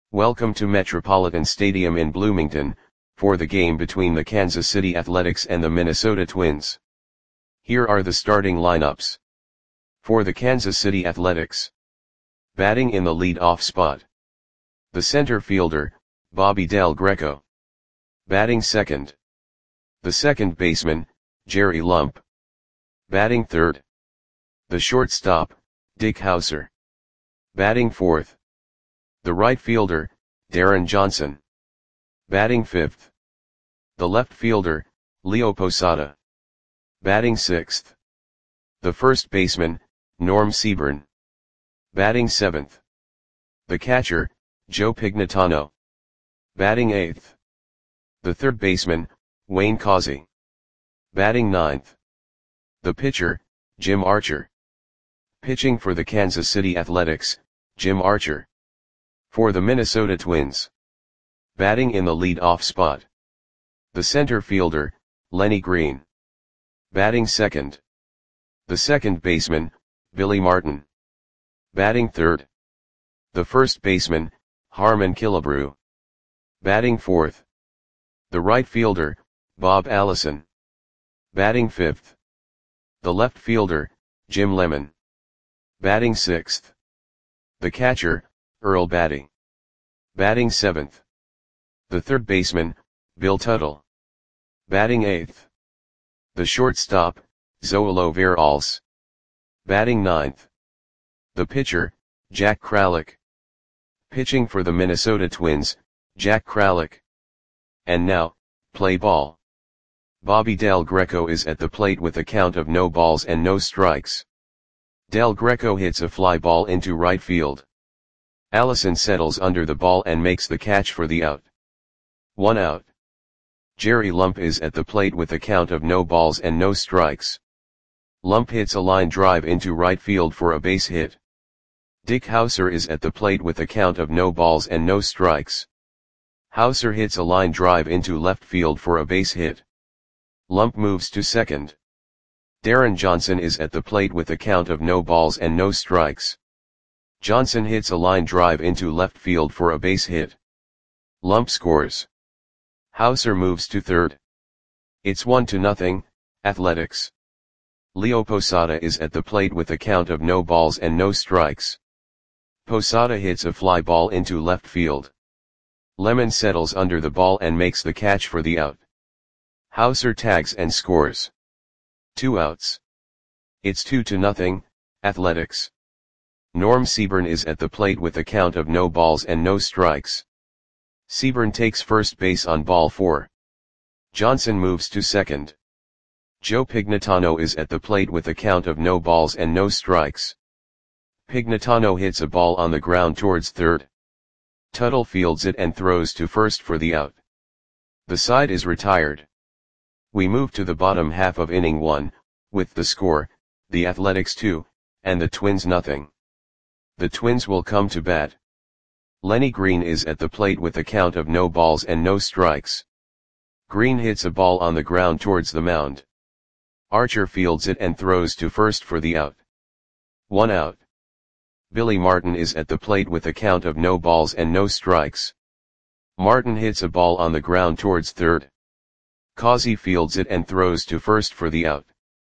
Welcome to Metropolitan Stadium in Bloomington, for the game between the Kansas City Athletics and the Minnesota Twins. Here are the starting lineups. For the Kansas City Athletics. Batting in the lead-off spot. The center fielder, Bobby Del Greco. Batting second. The second baseman, Jerry Lump. Batting third. The shortstop, Dick Howser. Batting fourth. The right fielder, Darren Johnson. Batting fifth. The left fielder, Leo Posada. Batting sixth. The first baseman, Norm Seaburn. Batting seventh. The catcher, Joe Pignatano. Batting eighth. The third baseman, Wayne Causey. Batting ninth. The pitcher, Jim Archer. Pitching for the Kansas City Athletics, Jim Archer. For the Minnesota Twins. Batting in the lead-off spot. The center fielder, Lenny Green. Batting second. The second baseman, Billy Martin. Batting third. The first baseman, Harmon Killebrew. Batting fourth. The right fielder, Bob Allison. Batting fifth. The left fielder, Jim Lemon. Batting sixth. The catcher, Earl Batty. Batting seventh. The third baseman, Bill Tuttle. Batting eighth. The shortstop, Zoilo Veralles. Batting ninth. The pitcher, Jack Kralik. Pitching for the Minnesota Twins, Jack Kralik. And now, play ball. Bobby Del Greco is at the plate with a count of no balls and no strikes. Del Greco hits a fly ball into right field. Allison settles under the ball and makes the catch for the out. 1 out. Jerry Lump is at the plate with a count of no balls and no strikes. Lump hits a line drive into right field for a base hit. Dick Howser is at the plate with a count of no balls and no strikes. Howser hits a line drive into left field for a base hit. Lump moves to second. Darren Johnson is at the plate with a count of no balls and no strikes. Johnson hits a line drive into left field for a base hit. Lump scores. Howser moves to third. It's 1-0, Athletics. Leo Posada is at the plate with a count of no balls and no strikes. Posada hits a fly ball into left field. Lemon settles under the ball and makes the catch for the out. Howser tags and scores. 2 outs. It's 2-0, Athletics. Norm Seaburn is at the plate with a count of no balls and no strikes. Seaburn takes first base on ball 4. Johnson moves to second. Joe Pignatano is at the plate with a count of no balls and no strikes. Pignatano hits a ball on the ground towards third. Tuttle fields it and throws to first for the out. The side is retired. We move to the bottom half of inning 1, with the score, the Athletics 2, and the Twins 0. The Twins will come to bat. Lenny Green is at the plate with a count of no balls and no strikes. Green hits a ball on the ground towards the mound. Archer fields it and throws to first for the out. 1 out. Billy Martin is at the plate with a count of no balls and no strikes. Martin hits a ball on the ground towards third. Causey fields it and throws to first for the out.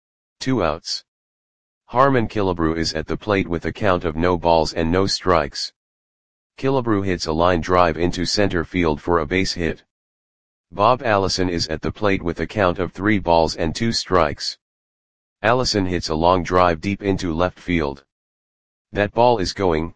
2 outs. Harmon Killebrew is at the plate with a count of no balls and no strikes. Killebrew hits a line drive into center field for a base hit. Bob Allison is at the plate with a count of 3 balls and 2 strikes. Allison hits a long drive deep into left field. That ball is gone.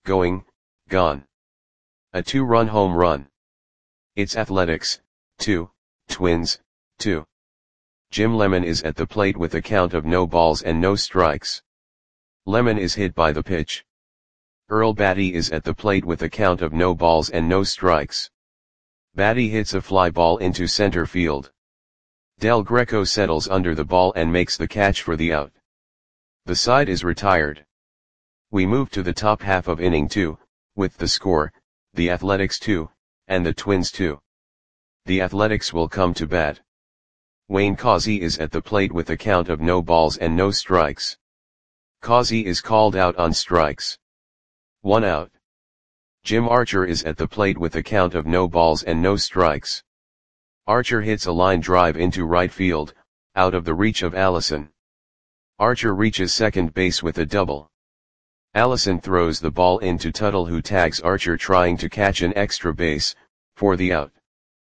A 2-run home run. It's Athletics, 2, Twins, 2. Jim Lemon is at the plate with a count of no balls and no strikes. Lemon is hit by the pitch. Earl Batty is at the plate with a count of no balls and no strikes. Batty hits a fly ball into center field. Del Greco settles under the ball and makes the catch for the out. The side is retired. We move to the top half of inning 2, with the score, the Athletics 2, and the Twins 2. The Athletics will come to bat. Wayne Causey is at the plate with a count of no balls and no strikes. Causey is called out on strikes. 1 out. Jim Archer is at the plate with a count of no balls and no strikes. Archer hits a line drive into right field, out of the reach of Allison. Archer reaches second base with a double. Allison throws the ball into Tuttle, who tags Archer trying to catch an extra base, for the out.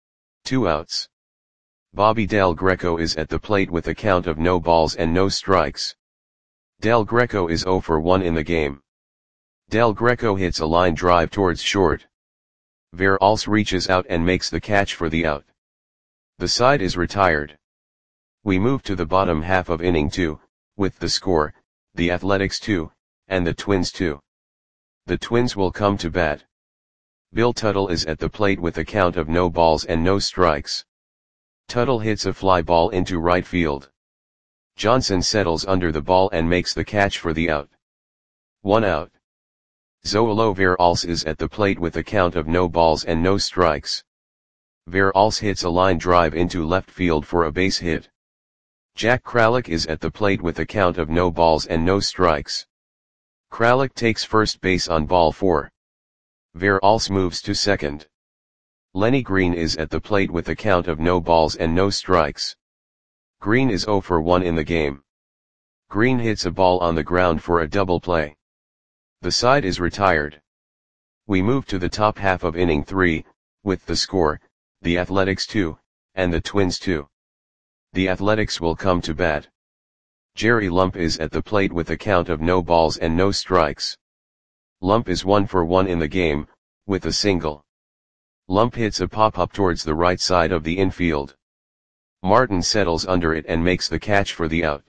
2 outs. Bobby Del Greco is at the plate with a count of no balls and no strikes. Del Greco is 0 for 1 in the game. Del Greco hits a line drive towards short. Veralce reaches out and makes the catch for the out. The side is retired. We move to the bottom half of inning 2, with the score, the Athletics 2, and the Twins 2. The Twins will come to bat. Bill Tuttle is at the plate with a count of no balls and no strikes. Tuttle hits a fly ball into right field. Johnson settles under the ball and makes the catch for the out. 1 out. Zoilo Veralce is at the plate with a count of no balls and no strikes. Veralce hits a line drive into left field for a base hit. Jack Kralik is at the plate with a count of no balls and no strikes. Kralik takes first base on ball 4. Veralce moves to second. Lenny Green is at the plate with a count of no balls and no strikes. Green is 0 for 1 in the game. Green hits a ball on the ground for a double play. The side is retired. We move to the top half of inning 3, with the score, the Athletics 2, and the Twins 2. The Athletics will come to bat. Jerry Lump is at the plate with a count of no balls and no strikes. Lump is 1 for 1 in the game, with a single. Lump hits a pop-up towards the right side of the infield. Martin settles under it and makes the catch for the out.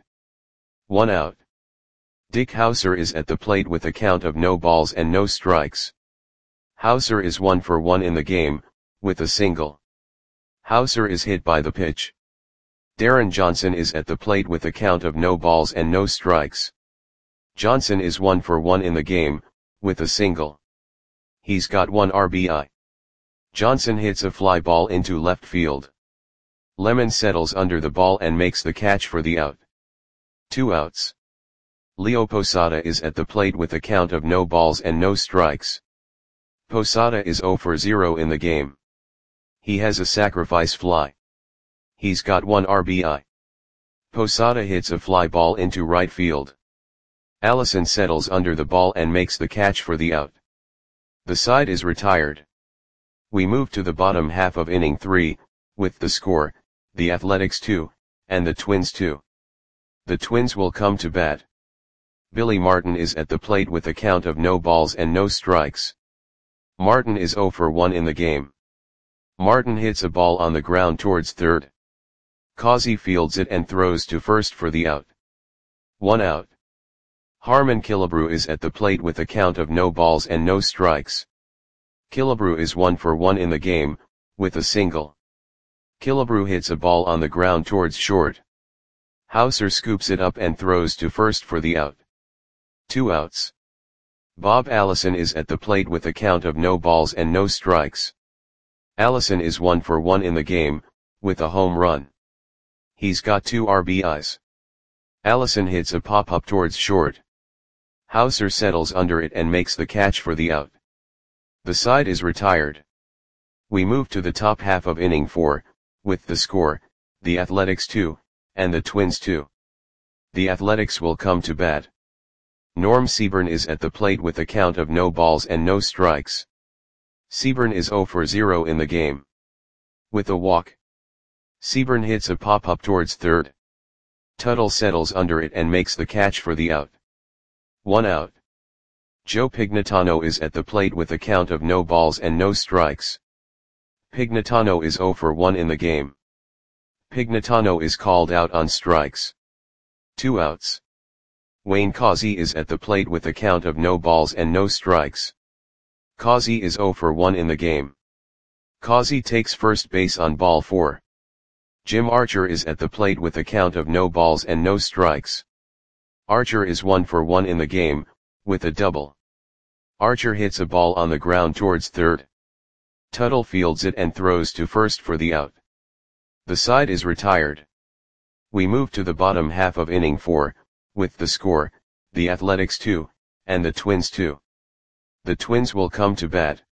1 out. Dick Hauser is at the plate with a count of no balls and no strikes. Hauser is 1 for 1 in the game, with a single. Hauser is hit by the pitch. Darren Johnson is at the plate with a count of no balls and no strikes. Johnson is 1 for 1 in the game, with a single. He's got 1 RBI. Johnson hits a fly ball into left field. Lemon settles under the ball and makes the catch for the out. 2 outs. Leo Posada is at the plate with a count of no balls and no strikes. Posada is 0 for 0 in the game. He has a sacrifice fly. He's got 1 RBI. Posada hits a fly ball into right field. Allison settles under the ball and makes the catch for the out. The side is retired. We move to the bottom half of inning 3, with the score, the Athletics 2, and the Twins 2. The Twins will come to bat. Billy Martin is at the plate with a count of no balls and no strikes. Martin is 0 for 1 in the game. Martin hits a ball on the ground towards third. Causey fields it and throws to first for the out. 1 out. Harmon Killebrew is at the plate with a count of no balls and no strikes. Killebrew is 1 for 1 in the game, with a single. Killebrew hits a ball on the ground towards short. Hauser scoops it up and throws to first for the out. 2 outs. Bob Allison is at the plate with a count of no balls and no strikes. Allison is 1 for 1 in the game, with a home run. He's got 2 RBIs. Allison hits a pop-up towards short. Hauser settles under it and makes the catch for the out. The side is retired. We move to the top half of inning 4, with the score, the Athletics 2, and the Twins 2. The Athletics will come to bat. Norm Seaburn is at the plate with a count of no balls and no strikes. Seaburn is 0 for 0 in the game. With a walk. Seaburn hits a pop-up towards third. Tuttle settles under it and makes the catch for the out. 1 out. Joe Pignatano is at the plate with a count of no balls and no strikes. Pignatano is 0 for 1 in the game. Pignatano is called out on strikes. 2 outs. Wayne Causey is at the plate with a count of no balls and no strikes. Causey is 0 for 1 in the game. Causey takes first base on ball 4. Jim Archer is at the plate with a count of no balls and no strikes. Archer is 1 for 1 in the game, with a double. Archer hits a ball on the ground towards third. Tuttle fields it and throws to first for the out. The side is retired. We move to the bottom half of inning 4, with the score, the Athletics 2, and the Twins 2. The Twins will come to bat.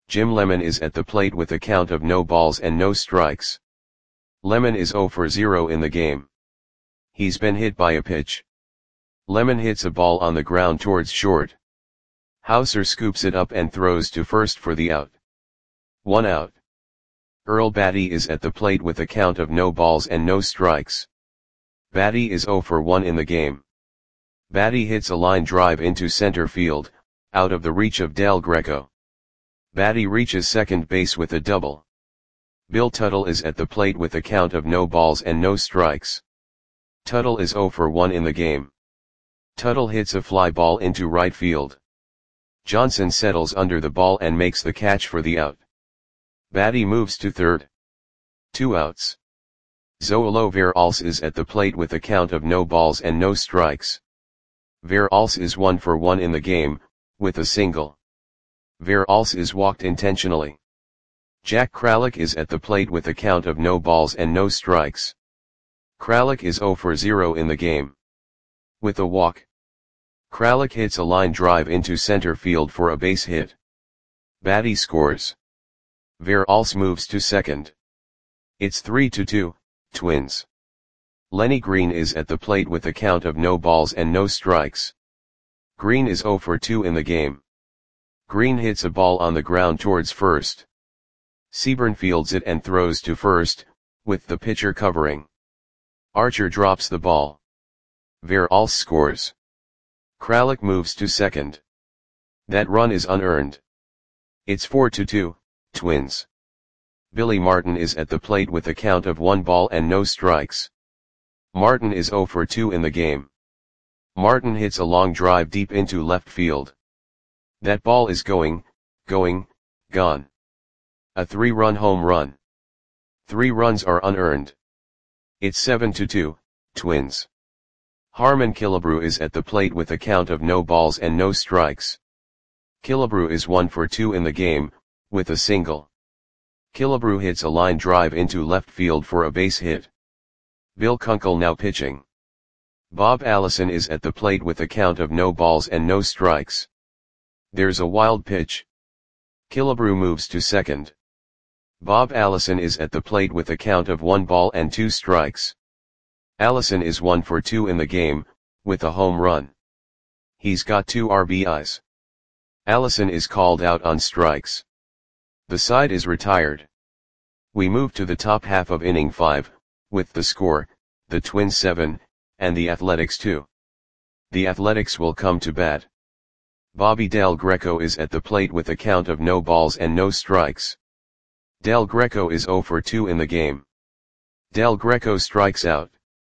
Jim Lemon is at the plate with a count of no balls and no strikes. Lemon is 0 for 0 in the game. He's been hit by a pitch. Lemon hits a ball on the ground towards short. Hauser scoops it up and throws to first for the out. 1 out. Earl Batty is at the plate with a count of no balls and no strikes. Batty is 0 for 1 in the game. Batty hits a line drive into center field, out of the reach of Del Greco. Batty reaches second base with a double. Bill Tuttle is at the plate with a count of no balls and no strikes. Tuttle is 0 for 1 in the game. Tuttle hits a fly ball into right field. Johnson settles under the ball and makes the catch for the out. Batty moves to third. 2 outs. Zoilo Veralce is at the plate with a count of no balls and no strikes. Veralce is 1 for 1 in the game, with a single. Veralce is walked intentionally. Jack Kralik is at the plate with a count of no balls and no strikes. Kralik is 0 for 0 in the game. With a walk. Kralik hits a line drive into center field for a base hit. Batty scores. Veralce moves to second. It's 3-2, Twins. Lenny Green is at the plate with a count of no balls and no strikes. Green is 0 for 2 in the game. Green hits a ball on the ground towards first. Seaburn fields it and throws to first, with the pitcher covering. Archer drops the ball. Veralce scores. Kralik moves to second. That run is unearned. It's 4-2, Twins. Billy Martin is at the plate with a count of 1 ball and no strikes. Martin is 0 for 2 in the game. Martin hits a long drive deep into left field. That ball is gone. A 3-run home run. 3 runs are unearned. It's 7-2, Twins. Harmon Killebrew is at the plate with a count of no balls and no strikes. Killebrew is 1 for 2 in the game, with a single. Killebrew hits a line drive into left field for a base hit. Bill Kunkel now pitching. Bob Allison is at the plate with a count of no balls and no strikes. There's a wild pitch. Killebrew moves to second. Bob Allison is at the plate with a count of 1 ball and 2 strikes. Allison is 1 for 2 in the game, with a home run. He's got 2 RBIs. Allison is called out on strikes. The side is retired. We move to the top half of inning 5, with the score, the Twins 7, and the Athletics 2. The Athletics will come to bat. Bobby Del Greco is at the plate with a count of no balls and no strikes. Del Greco is 0 for 2 in the game. Del Greco strikes out.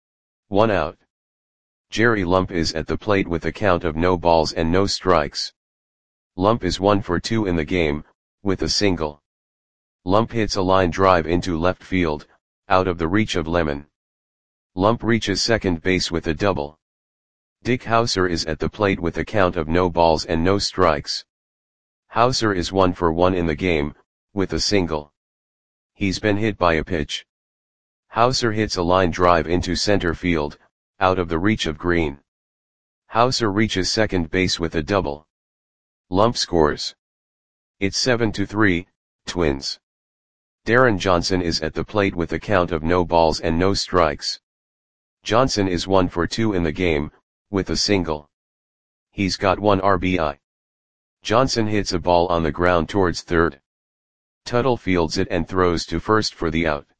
1 out. Jerry Lump is at the plate with a count of no balls and no strikes. Lump is 1 for 2 in the game, with a single. Lump hits a line drive into left field, out of the reach of Lemon. Lump reaches second base with a double. Dick Hauser is at the plate with a count of no balls and no strikes. Hauser is 1 for 1 in the game, with a single. He's been hit by a pitch. Hauser hits a line drive into center field, out of the reach of Green. Hauser reaches second base with a double. Lump scores. It's 7-3, Twins. Darren Johnson is at the plate with a count of no balls and no strikes. Johnson is 1 for 2 in the game, with a single. He's got 1 RBI. Johnson hits a ball on the ground towards third. Tuttle fields it and throws to first for the out.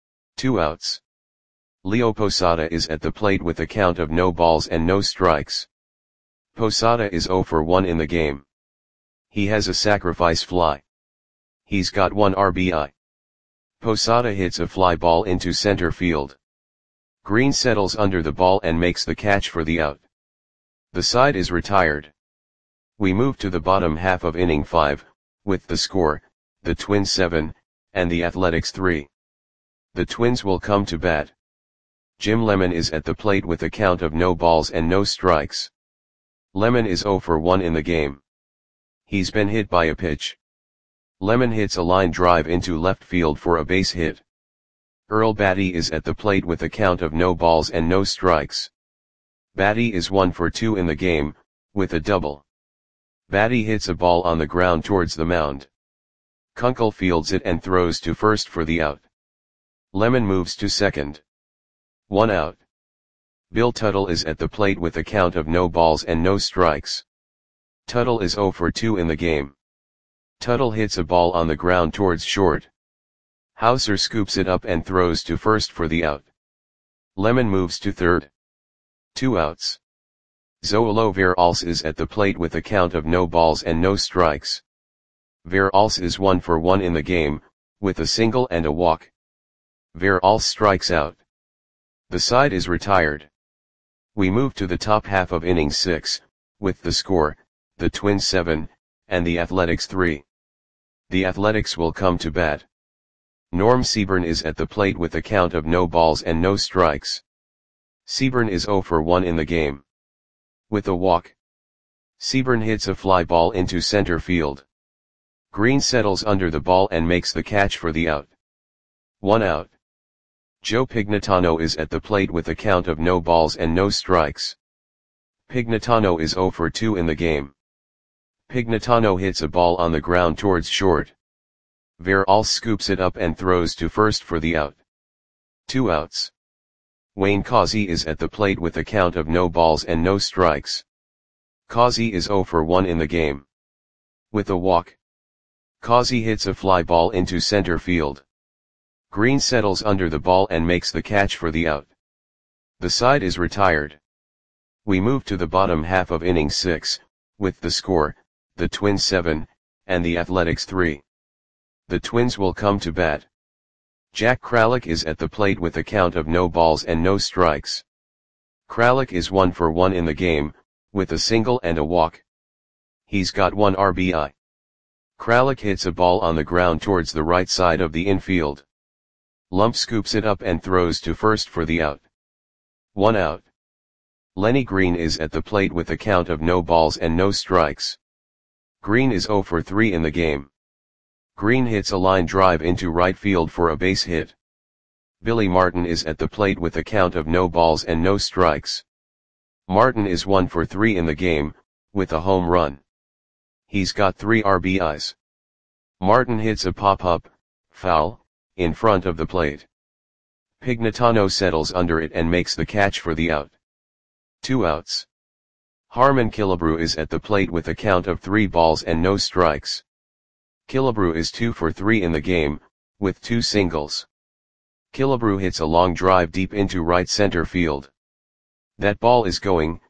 2 outs. Leo Posada is at the plate with a count of no balls and no strikes. Posada is 0 for 1 in the game. He has a sacrifice fly. He's got 1 RBI. Posada hits a fly ball into center field. Green settles under the ball and makes the catch for the out. The side is retired. We move to the bottom half of inning 5, with the score, the Twins 7, and the Athletics 3. The Twins will come to bat. Jim Lemon is at the plate with a count of no balls and no strikes. Lemon is 0 for 1 in the game. He's been hit by a pitch. Lemon hits a line drive into left field for a base hit. Earl Batty is at the plate with a count of no balls and no strikes. Batty is 1 for 2 in the game, with a double. Batty hits a ball on the ground towards the mound. Kunkel fields it and throws to first for the out. Lemon moves to second. 1 out. Bill Tuttle is at the plate with a count of no balls and no strikes. Tuttle is 0 for 2 in the game. Tuttle hits a ball on the ground towards short. Hauser scoops it up and throws to first for the out. Lemon moves to third. 2 outs. Zoolo Verhulst is at the plate with a count of no balls and no strikes. Verhulst is 1 for 1 in the game, with a single and a walk. Verhulst strikes out. The side is retired. We move to the top half of inning 6, with the score, the Twins 7, and the Athletics 3. The Athletics will come to bat. Norm Seaburn is at the plate with a count of no balls and no strikes. Seaburn is 0 for 1 in the game. With a walk. Seaburn hits a fly ball into center field. Green settles under the ball and makes the catch for the out. 1 out. Joe Pignatano is at the plate with a count of no balls and no strikes. Pignatano is 0 for 2 in the game. Pignatano hits a ball on the ground towards short. Verhulst scoops it up and throws to first for the out. 2 outs. Wayne Causey is at the plate with a count of no balls and no strikes. Causey is 0 for 1 in the game. With a walk. Causey hits a fly ball into center field. Green settles under the ball and makes the catch for the out. The side is retired. We move to the bottom half of inning 6, with the score, the Twins 7, and the Athletics 3. The Twins will come to bat. Jack Kralik is at the plate with a count of no balls and no strikes. Kralik is 1 for 1 in the game, with a single and a walk. He's got 1 RBI. Kralik hits a ball on the ground towards the right side of the infield. Lump scoops it up and throws to first for the out. 1 out. Lenny Green is at the plate with a count of no balls and no strikes. Green is 0 for 3 in the game. Green hits a line drive into right field for a base hit. Billy Martin is at the plate with a count of no balls and no strikes. Martin is 1 for 3 in the game, with a home run. He's got 3 RBIs. Martin hits a pop-up, foul, in front of the plate. Pignatano settles under it and makes the catch for the out. 2 outs. Harmon Killebrew is at the plate with a count of 3 balls and no strikes. Killebrew is 2 for 3 in the game, with 2 singles. Killebrew hits a long drive deep into right center field. That ball is gone.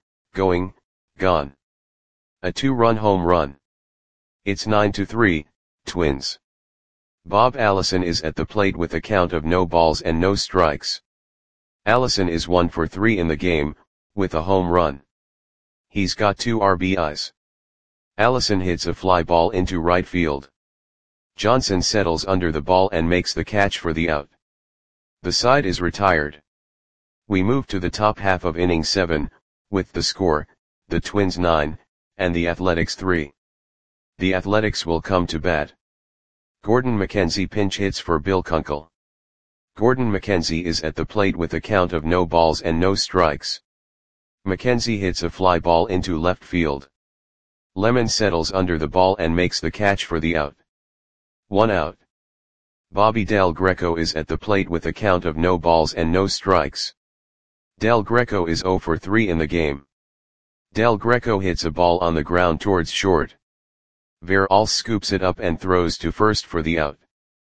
A 2-run home run. It's 9-3, Twins. Bob Allison is at the plate with a count of no balls and no strikes. Allison is 1 for 3 in the game, with a home run. He's got 2 RBIs. Allison hits a fly ball into right field. Johnson settles under the ball and makes the catch for the out. The side is retired. We move to the top half of inning 7, with the score, the Twins 9, and the Athletics 3. The Athletics will come to bat. Gordon McKenzie pinch hits for Bill Kunkel. Gordon McKenzie is at the plate with a count of no balls and no strikes. McKenzie hits a fly ball into left field. Lemon settles under the ball and makes the catch for the out. 1 out. Bobby Del Greco is at the plate with a count of no balls and no strikes. Del Greco is 0 for 3 in the game. Del Greco hits a ball on the ground towards short. Verhulst scoops it up and throws to first for the out.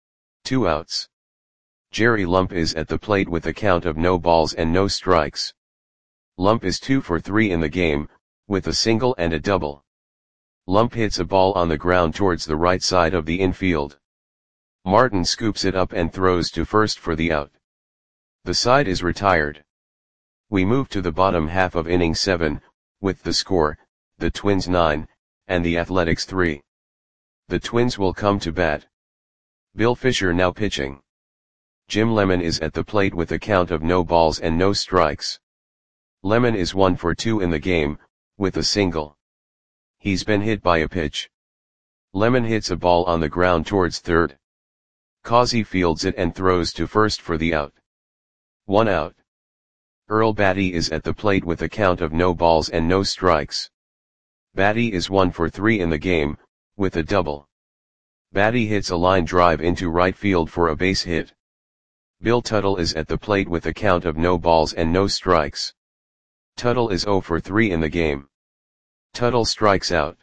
2 outs. Jerry Lump is at the plate with a count of no balls and no strikes. Lump is 2 for 3 in the game, with a single and a double. Lump hits a ball on the ground towards the right side of the infield. Martin scoops it up and throws to first for the out. The side is retired. We move to the bottom half of inning 7, with the score, the Twins 9, and the Athletics 3. The Twins will come to bat. Bill Fisher now pitching. Jim Lemon is at the plate with a count of no balls and no strikes. Lemon is 1 for 2 in the game, with a single. He's been hit by a pitch. Lemon hits a ball on the ground towards third. Causey fields it and throws to first for the out. 1 out. Earl Batty is at the plate with a count of no balls and no strikes. Batty is 1 for 3 in the game, with a double. Batty hits a line drive into right field for a base hit. Bill Tuttle is at the plate with a count of no balls and no strikes. Tuttle is 0 for 3 in the game. Tuttle strikes out.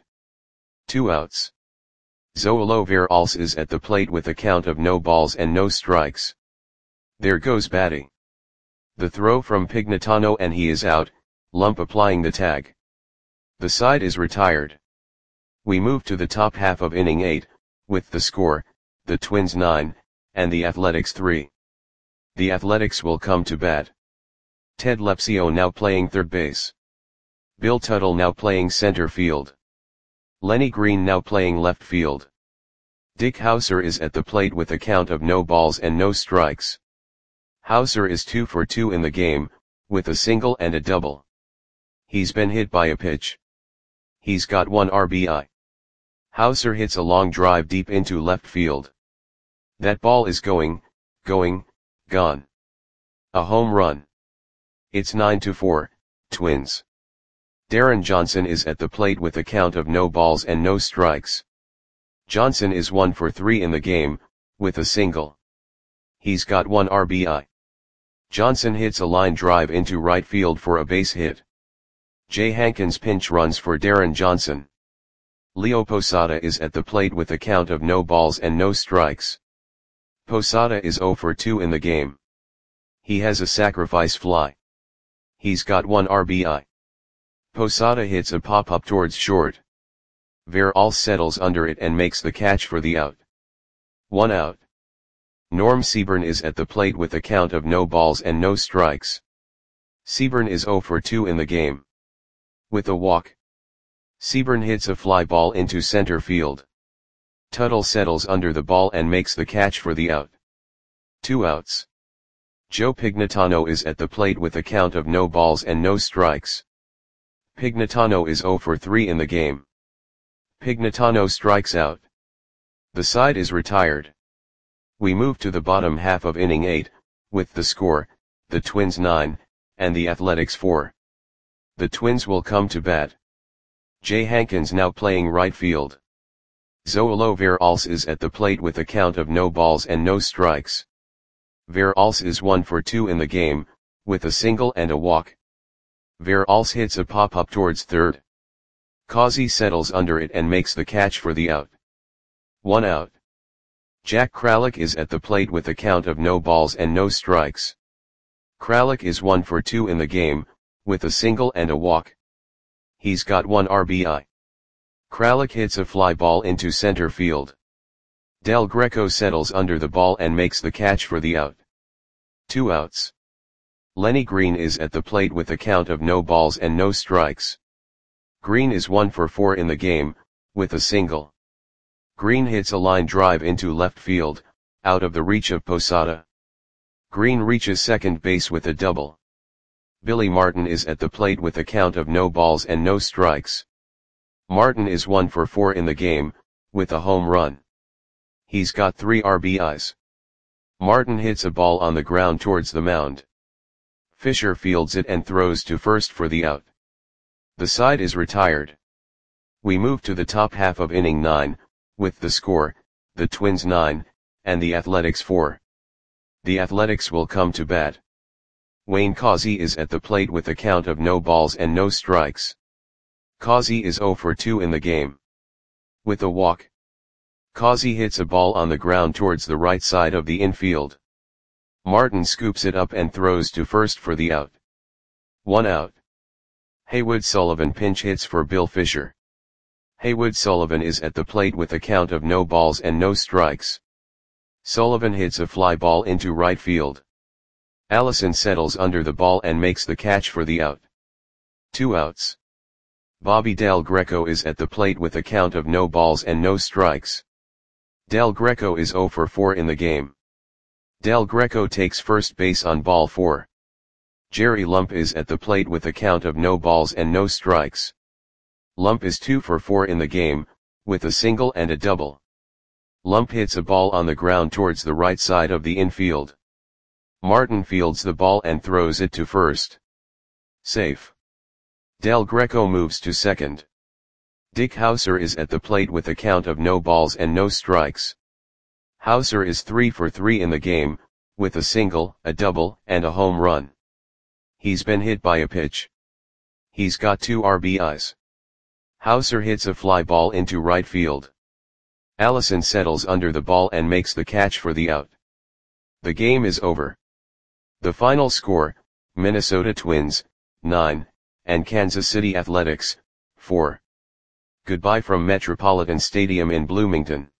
2 outs. Zoilo Veralce is at the plate with a count of no balls and no strikes. There goes Batty. The throw from Pignatano and he is out, Lump applying the tag. The side is retired. We move to the top half of inning 8, with the score, the Twins 9, and the Athletics 3. The Athletics will come to bat. Ted Lepsio now playing third base. Bill Tuttle now playing center field. Lenny Green now playing left field. Dick Hauser is at the plate with a count of no balls and no strikes. Hauser is 2 for 2 in the game, with a single and a double. He's been hit by a pitch. He's got 1 RBI. Hauser hits a long drive deep into left field. That ball is going, gone. A home run. It's 9-4, Twins. Darren Johnson is at the plate with a count of no balls and no strikes. Johnson is 1 for 3 in the game, with a single. He's got 1 RBI. Johnson hits a line drive into right field for a base hit. Jay Hankins pinch runs for Darren Johnson. Leo Posada is at the plate with a count of no balls and no strikes. Posada is 0 for 2 in the game. He has a sacrifice fly. He's got 1 RBI. Posada hits a pop-up towards short. Veralce settles under it and makes the catch for the out. 1 out. Norm Seaburn is at the plate with a count of no balls and no strikes. Seaburn is 0 for 2 in the game. With a walk. Seaburn hits a fly ball into center field. Tuttle settles under the ball and makes the catch for the out. 2 outs. Joe Pignatano is at the plate with a count of no balls and no strikes. Pignatano is 0 for 3 in the game. Pignatano strikes out. The side is retired. We move to the bottom half of inning 8, with the score, the Twins 9, and the Athletics 4. The Twins will come to bat. Jay Hankins now playing right field. Zoilo Veralce is at the plate with a count of no balls and no strikes. Veralce is 1 for 2 in the game, with a single and a walk. Veralce hits a pop-up towards third. Causey settles under it and makes the catch for the out. 1 out. Jack Kralik is at the plate with a count of no balls and no strikes. Kralik is 1 for 2 in the game, with a single and a walk. He's got 1 RBI. Kralik hits a fly ball into center field. Del Greco settles under the ball and makes the catch for the out. 2 outs. Lenny Green is at the plate with a count of no balls and no strikes. Green is 1 for 4 in the game, with a single. Green hits a line drive into left field, out of the reach of Posada. Green reaches second base with a double. Billy Martin is at the plate with a count of no balls and no strikes. Martin is 1 for 4 in the game, with a home run. He's got 3 RBIs. Martin hits a ball on the ground towards the mound. Fisher fields it and throws to first for the out. The side is retired. We move to the top half of inning 9, with the score, the Twins 9, and the Athletics 4. The Athletics will come to bat. Wayne Causey is at the plate with a count of no balls and no strikes. Causey is 0 for 2 in the game. With a walk. Causey hits a ball on the ground towards the right side of the infield. Martin scoops it up and throws to first for the out. 1 out. Haywood Sullivan pinch hits for Bill Fisher. Haywood Sullivan is at the plate with a count of no balls and no strikes. Sullivan hits a fly ball into right field. Allison settles under the ball and makes the catch for the out. 2 outs. Bobby Del Greco is at the plate with a count of no balls and no strikes. Del Greco is 0 for 4 in the game. Del Greco takes first base on ball 4. Jerry Lump is at the plate with a count of no balls and no strikes. Lump is 2 for 4 in the game, with a single and a double. Lump hits a ball on the ground towards the right side of the infield. Martin fields the ball and throws it to first. Safe. Del Greco moves to second. Dick Hauser is at the plate with a count of no balls and no strikes. Hauser is 3 for 3 in the game, with a single, a double, and a home run. He's been hit by a pitch. He's got 2 RBIs. Hauser hits a fly ball into right field. Allison settles under the ball and makes the catch for the out. The game is over. The final score, Minnesota Twins, 9, and Kansas City Athletics, 4. Goodbye from Metropolitan Stadium in Bloomington.